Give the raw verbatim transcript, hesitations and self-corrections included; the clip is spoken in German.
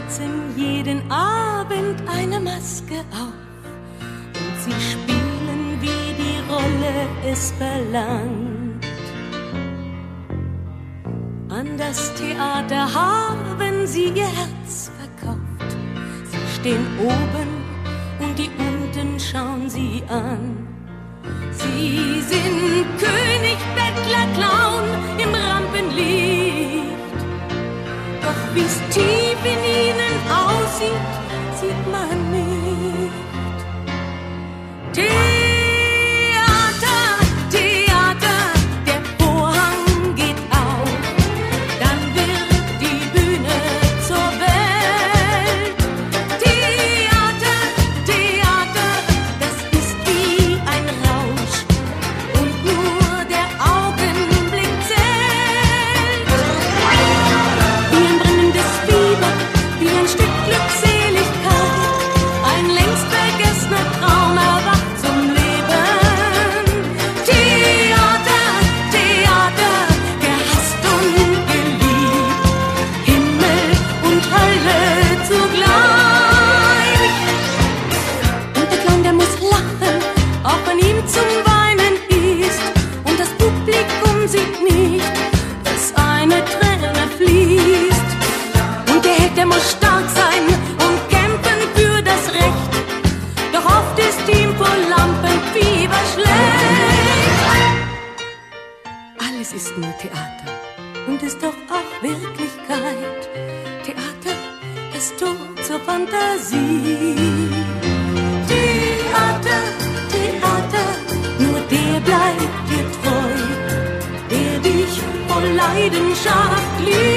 setzen jeden Abend eine Maske auf und sie spielen, wie die Rolle es verlangt. An das Theater haben sie ihr Herz verkauft. Sie stehen oben und die unten schauen sie an. Sie sind König, Bettler, Clown im Rampenlicht. Doch wie's tief in ihnen aussieht, sieht man nicht. Theater, Theater, der Vorhang geht auf, dann wird die Bühne zur Welt. Theater, Theater, das ist wie ein Rausch und nur der Augenblick zählt. Wie ein brennendes Fieber, wie ein Stück Glückseligkeit, ein längst vergessener Traum erwacht zum Leben. Theater, Theater, gehasst und geliebt, Himmel und Hölle zugleich. Und der Clown, der muss lachen, auch wenn ihm zum Weinen ist, und das Publikum sieht nicht, dass eine Träne fließt. Und der Held, der muss stark sein und kämpfen für das Recht, doch oft ist ihm vor Lampenfieber schlecht. Alles ist nur Theater und ist doch auch Wirklichkeit. Theater ist Tor zur Fantasie. Theater, Theater, nur der bleibt dir treu, der dich voll Leidenschaft liebt.